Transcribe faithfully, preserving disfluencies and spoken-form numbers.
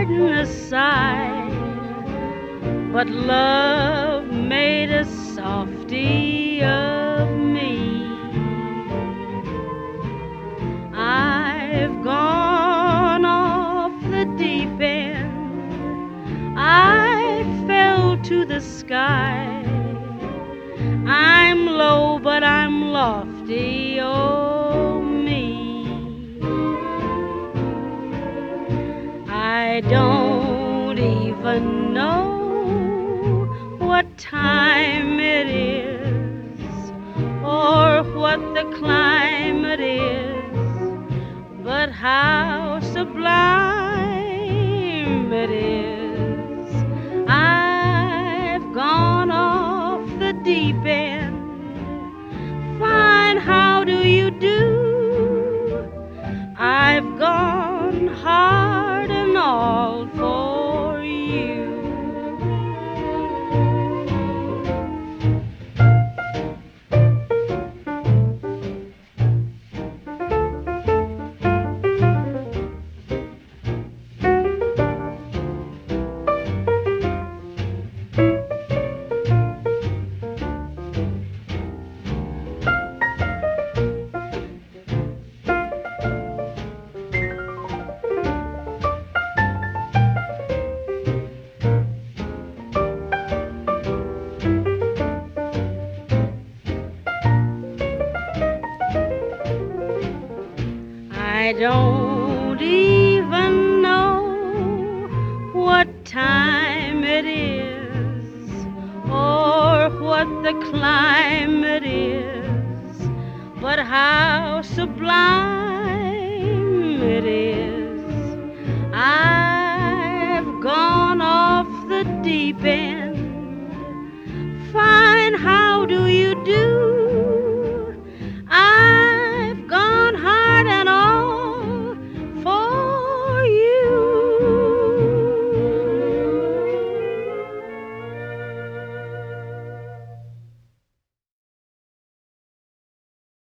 pardon a sigh, but love made a softy of me. I've gone off the deep end, I fell to the sky. I'm low but I'm lofty, oh me. I don't even know what time it is or what the climate is, but how sublime it is. I've gone off the deep end. Fine, how do you do? I've gone hard and all for you. I don't even know what time it is or what the climate is, but how sublime it is. I've gone off the deep end. Fine, how do you do?